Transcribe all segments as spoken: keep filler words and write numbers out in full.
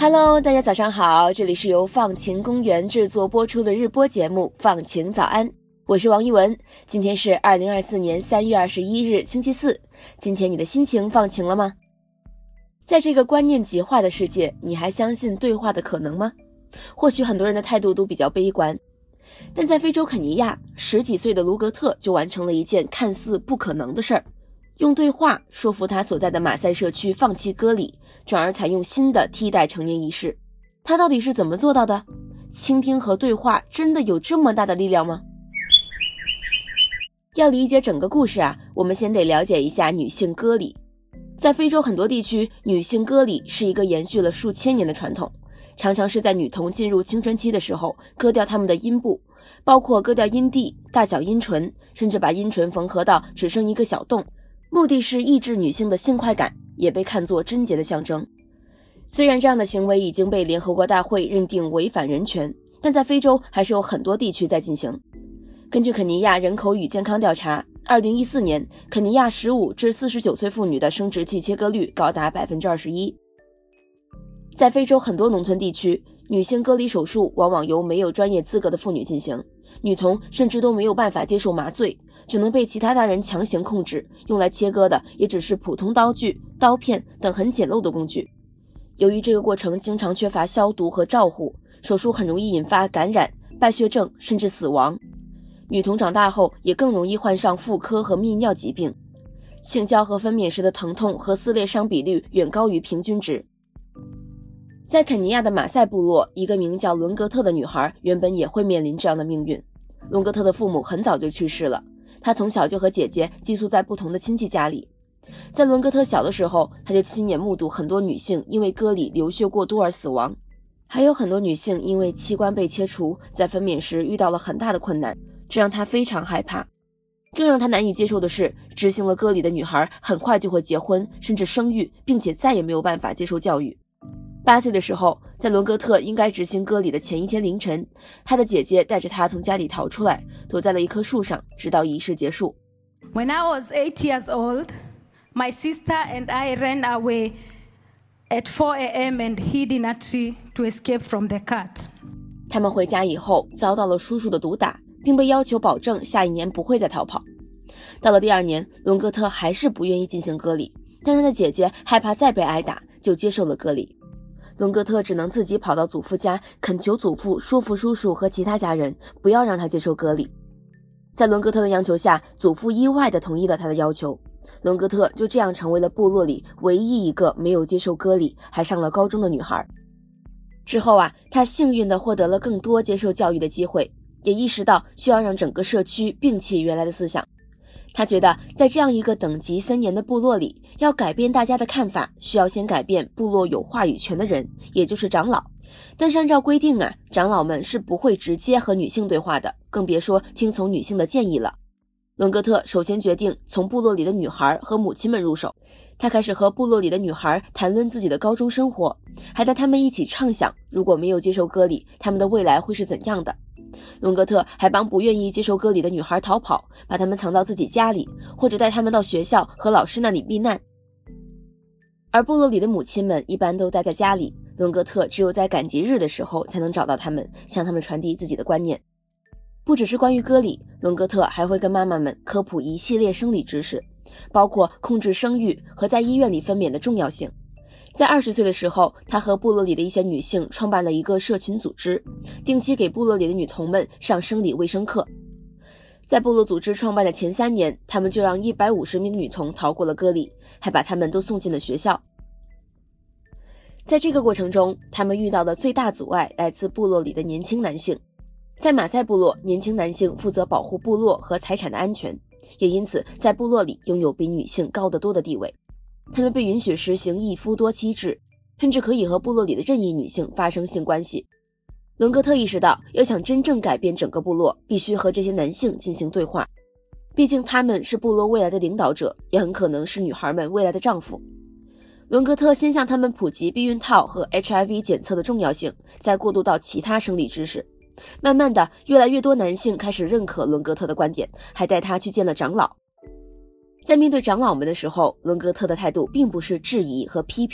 Hello， 大家早上好，这里是由放晴公园制作播出的日播节目《放晴早安》，我是王一文。今天是二零二四年三月二十一日，星期四。今天你的心情放晴了吗？在这个观念极化的世界，你还相信对话的可能吗？或许很多人的态度都比较悲观，但在非洲肯尼亚，十几岁的卢格特就完成了一件看似不可能的事儿，用对话说服他所在的马赛社区放弃割礼，转而采用新的替代成年仪式。他到底是怎么做到的？倾听和对话真的有这么大的力量吗？要理解整个故事啊，我们先得了解一下女性割礼。在非洲很多地区，女性割礼是一个延续了数千年的传统，常常是在女童进入青春期的时候割掉她们的阴部，包括割掉阴蒂、大小阴唇，甚至把阴唇缝合到只剩一个小洞，目的是抑制女性的性快感，也被看作贞洁的象征。虽然这样的行为已经被联合国大会认定违反人权，但在非洲还是有很多地区在进行。根据肯尼亚人口与健康调查，二零一四年肯尼亚十五至四十九岁妇女的生殖器切割率高达 百分之二十一。 在非洲很多农村地区，女性割礼手术往往由没有专业资格的妇女进行，女童甚至都没有办法接受麻醉，只能被其他大人强行控制，用来切割的也只是普通刀具、刀片等很简陋的工具。由于这个过程经常缺乏消毒和照护，手术很容易引发感染、败血症甚至死亡。女童长大后也更容易患上妇科和泌尿疾病，性交和分娩时的疼痛和撕裂伤比率远高于平均值。在肯尼亚的马赛部落，一个名叫伦格特的女孩原本也会面临这样的命运。伦格特的父母很早就去世了，她从小就和姐姐寄宿在不同的亲戚家里。在伦格特小的时候，她就亲眼目睹很多女性因为割礼流血过多而死亡，还有很多女性因为器官被切除，在分娩时遇到了很大的困难，这让她非常害怕。更让她难以接受的是，执行了割礼的女孩很快就会结婚，甚至生育，并且再也没有办法接受教育。八岁的时候，在伦格特应该执行割礼的前一天凌晨，他的姐姐带着他从家里逃出来，躲在了一棵树上，直到仪式结束。 When I was eight years old, my sister and I ran away at four a m and hid in a tree to escape from the cat. 他们回家以后遭到了叔叔的毒打，并被要求保证下一年不会再逃跑。到了第二年，伦格特还是不愿意进行割礼，但他的姐姐害怕再被挨打，就接受了割礼。伦格特只能自己跑到祖父家，恳求祖父说服叔叔和其他家人不要让他接受割礼。在伦格特的央求下，祖父意外地同意了他的要求。伦格特就这样成为了部落里唯一一个没有接受割礼还上了高中的女孩。之后啊，他幸运地获得了更多接受教育的机会，也意识到需要让整个社区摒弃原来的思想。他觉得在这样一个等级森严的部落里，要改变大家的看法，需要先改变部落有话语权的人，也就是长老。但是按照规定啊，长老们是不会直接和女性对话的，更别说听从女性的建议了。伦格特首先决定从部落里的女孩和母亲们入手，他开始和部落里的女孩谈论自己的高中生活，还带他们一起畅想如果没有接受割礼，他们的未来会是怎样的。伦格特还帮不愿意接受割礼的女孩逃跑，把她们藏到自己家里，或者带她们到学校和老师那里避难。而部落里的母亲们一般都待在家里，伦格特只有在赶集日的时候才能找到她们，向她们传递自己的观念。不只是关于割礼，伦格特还会跟妈妈们科普一系列生理知识，包括控制生育和在医院里分娩的重要性。在二十岁的时候，他和部落里的一些女性创办了一个社群组织，定期给部落里的女童们上生理卫生课。在部落组织创办的前三年，他们就让一百五十名女童逃过了割礼，还把她们都送进了学校。在这个过程中，他们遇到的最大阻碍来自部落里的年轻男性。在马赛部落，年轻男性负责保护部落和财产的安全，也因此在部落里拥有比女性高得多的地位。他们被允许实行一夫多妻制，甚至可以和部落里的任意女性发生性关系。伦格特意识到，要想真正改变整个部落，必须和这些男性进行对话，毕竟他们是部落未来的领导者，也很可能是女孩们未来的丈夫。伦格特先向他们普及避孕套和 H I V 检测的重要性，再过渡到其他生理知识。慢慢的，越来越多男性开始认可伦格特的观点，还带他去见了长老。在面对长老们的时候，伦格特的态度并不是质疑和批评，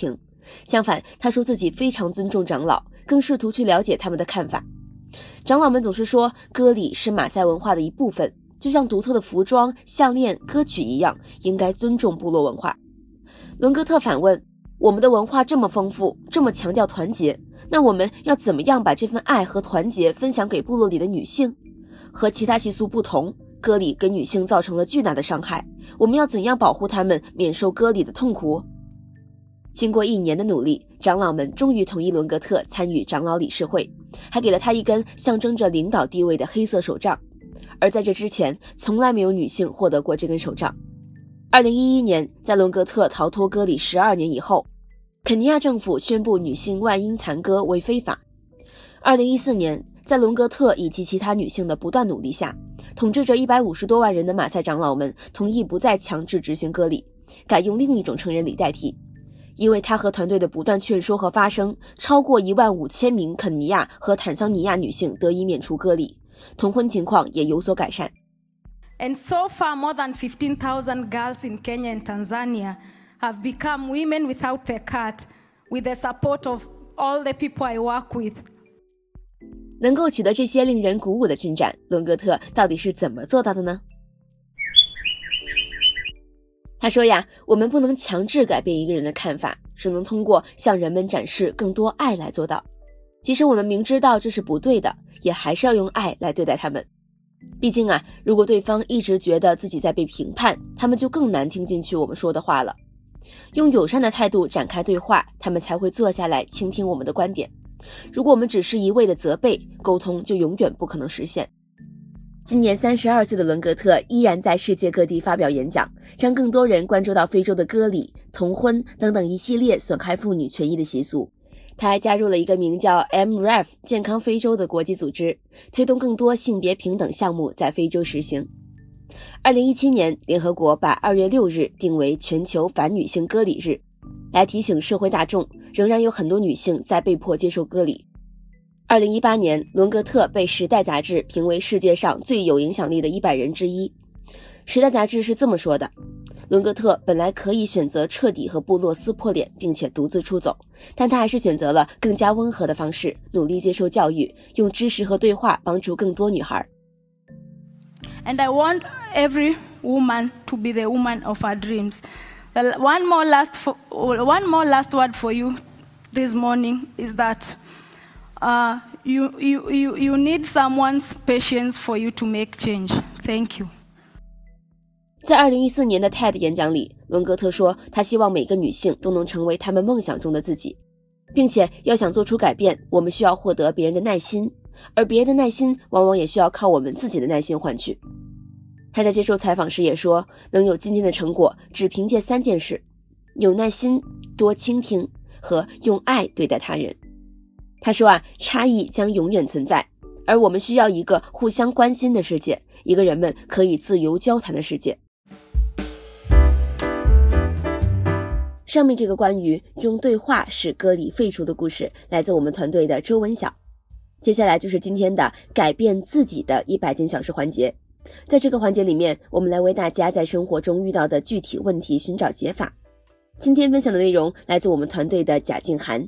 相反，他说自己非常尊重长老，更试图去了解他们的看法。长老们总是说歌礼是马赛文化的一部分，就像独特的服装、项链、歌曲一样，应该尊重部落文化。伦格特反问，我们的文化这么丰富，这么强调团结，那我们要怎么样把这份爱和团结分享给部落里的女性？和其他习俗不同，歌礼给女性造成了巨大的伤害，我们要怎样保护她们免受歌礼的痛苦？经过一年的努力，长老们终于同意伦格特参与长老理事会，还给了他一根象征着领导地位的黑色手杖。而在这之前，从来没有女性获得过这根手杖。二零一一年，在伦格特逃脱歌礼十二年以后，肯尼亚政府宣布女性外阴残割为非法。二零一四年，在伦格特以及其他女性的不断努力下，统治着一百五十多万人的马赛长老们同意不再强制执行歌礼，改用另一种成人礼代替。因为他和团队的不断劝说和发声，超过一万五千名肯尼亚和坦桑尼亚女性得以免除歌礼，同婚情况也有所改善。 And so far, more than fifteen thousand girls in Kenya and Tanzania have become women without the cut, with the support of all the people I work with. 能够取得这些令人鼓舞的进展，伦格特到底是怎么做到的呢？他说呀，我们不能强制改变一个人的看法，只能通过向人们展示更多爱来做到。即使我们明知道这是不对的，也还是要用爱来对待他们。毕竟啊，如果对方一直觉得自己在被评判，他们就更难听进去我们说的话了。用友善的态度展开对话，他们才会坐下来倾听我们的观点。如果我们只是一味的责备，沟通就永远不可能实现。今年三十二岁的伦格特依然在世界各地发表演讲，让更多人关注到非洲的歌礼、同婚等等一系列损害妇女权益的习俗。他还加入了一个名叫 M R E F 健康非洲的国际组织，推动更多性别平等项目在非洲实行。二零一七年，联合国把二月六日定为全球反女性歌礼日，来提醒社会大众，仍然有很多女性在被迫接受歌礼。二零一八年，伦格特被《时代》杂志评为世界上最有影响力的一百人之一。《时代》杂志是这么说的：伦格特本来可以选择彻底和部落撕破脸，并且独自出走，但他还是选择了更加温和的方式，努力接受教育，用知识和对话帮助更多女孩。 And I want every woman to be the woman of her dreams. One more last, for, one more last word for you this morning is that uh, you, you, you, you need someone's patience for you to make change. Thank you. 在二零一四年的 T E D 演讲里，伦格特说，他希望每个女性都能成为她们梦想中的自己，并且要想做出改变，我们需要获得别人的耐心，而别人的耐心往往也需要靠我们自己的耐心换取。他在接受采访时也说，能有今天的成果，只凭借三件事：有耐心、多倾听和用爱对待他人。他说啊，差异将永远存在，而我们需要一个互相关心的世界，一个人们可以自由交谈的世界。上面这个关于用对话使歌礼废除的故事，来自我们团队的周文晓。接下来就是今天的改变自己的一百件小事环节。在这个环节里面，我们来为大家在生活中遇到的具体问题寻找解法。今天分享的内容来自我们团队的贾静涵。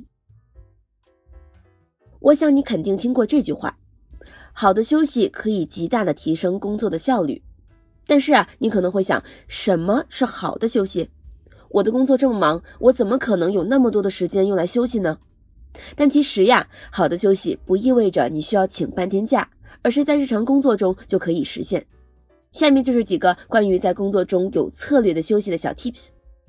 我想你肯定听过这句话，好的休息可以极大的提升工作的效率。但是啊，你可能会想，什么是好的休息？我的工作这么忙，我怎么可能有那么多的时间用来休息呢？但其实呀，好的休息不意味着你需要请半天假，而是在日常工作中就可以实现。下面就是几个关于在工作中有策略的休息的小 tips。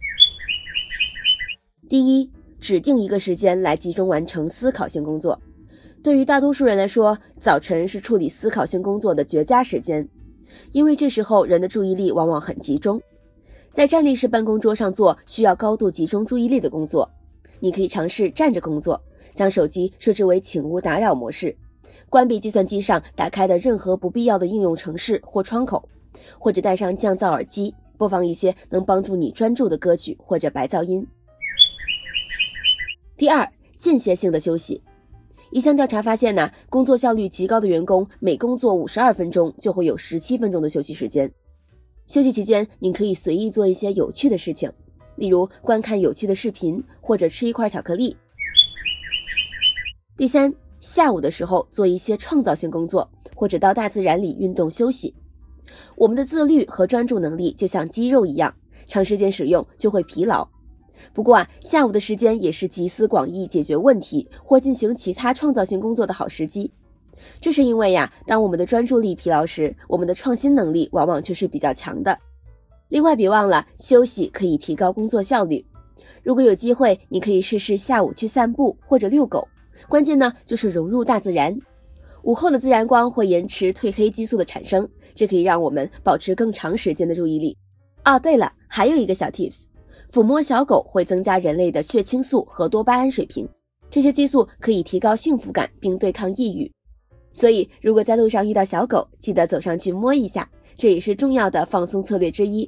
第一，指定一个时间来集中完成思考性工作。对于大多数人来说，早晨是处理思考性工作的绝佳时间，因为这时候人的注意力往往很集中。在站立式办公桌上做需要高度集中注意力的工作，你可以尝试站着工作，将手机设置为请勿打扰模式，关闭计算机上打开的任何不必要的应用程式或窗口，或者戴上降噪耳机，播放一些能帮助你专注的歌曲或者白噪音。第二，间歇性的休息。一项调查发现呢，工作效率极高的员工每工作五十二分钟就会有十七分钟的休息时间。休息期间，你可以随意做一些有趣的事情， 例如观看有趣的视频或者吃一块巧克力。第三，下午的时候做一些创造性工作，或者到大自然里运动休息。我们的自律和专注能力就像肌肉一样，长时间使用就会疲劳。不过啊，下午的时间也是集思广益解决问题或进行其他创造性工作的好时机。这是因为呀，当我们的专注力疲劳时，我们的创新能力往往却是比较强的。另外别忘了，休息可以提高工作效率。如果有机会，你可以试试下午去散步或者遛狗，关键呢就是融入大自然。午后的自然光会延迟褪黑激素的产生，这可以让我们保持更长时间的注意力。哦，对了，还有一个小 tips， 抚摸小狗会增加人类的血清素和多巴胺水平，这些激素可以提高幸福感并对抗抑郁。所以如果在路上遇到小狗，记得走上去摸一下，这也是重要的放松策略之一。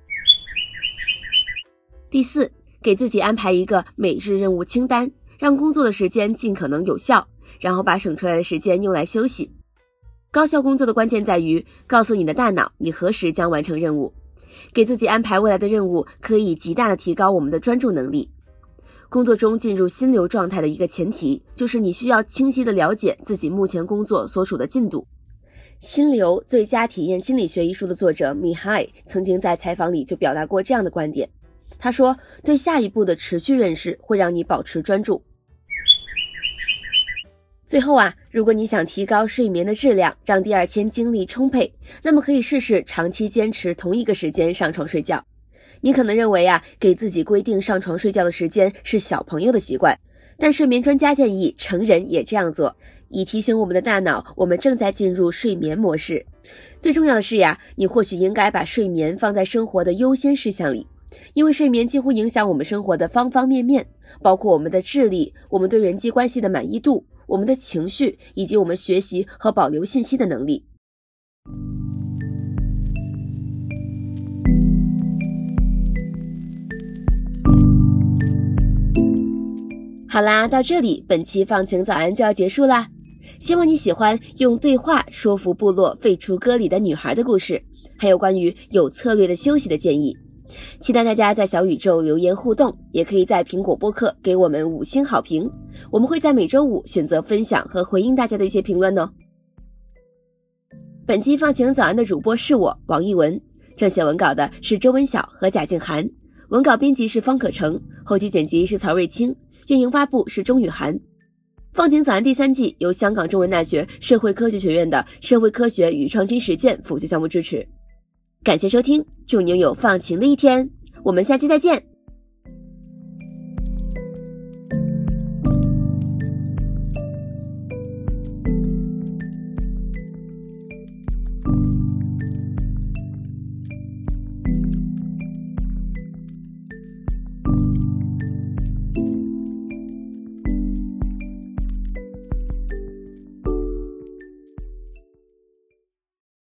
第四，给自己安排一个每日任务清单，让工作的时间尽可能有效，然后把省出来的时间用来休息。高效工作的关键在于告诉你的大脑你何时将完成任务。给自己安排未来的任务可以极大的提高我们的专注能力。工作中进入心流状态的一个前提，就是你需要清晰地了解自己目前工作所处的进度。心流最佳体验心理学一书的作者米海曾经在采访里就表达过这样的观点。他说，对下一步的持续认识会让你保持专注。最后啊，如果你想提高睡眠的质量，让第二天精力充沛，那么可以试试长期坚持同一个时间上床睡觉。你可能认为啊，给自己规定上床睡觉的时间是小朋友的习惯，但睡眠专家建议成人也这样做，以提醒我们的大脑，我们正在进入睡眠模式。最重要的是呀，你或许应该把睡眠放在生活的优先事项里，因为睡眠几乎影响我们生活的方方面面，包括我们的智力、我们对人际关系的满意度、我们的情绪，以及我们学习和保留信息的能力。好啦，到这里本期放晴早安就要结束啦。希望你喜欢用对话说服部落废除割礼的女孩的故事，还有关于有策略的休息的建议。期待大家在小宇宙留言互动，也可以在苹果播客给我们五星好评，我们会在每周五选择分享和回应大家的一些评论哦。本期放晴早安的主播是我王艺文，撰写文稿的是周文晓和贾静涵，文稿编辑是方可成，后期剪辑是曹瑞清，运营发布是钟雨涵。放晴早安第三季由香港中文大学社会科学学院的社会科学与创新实践辅修项目支持。感谢收听，祝你拥有放晴的一天，我们下期再见。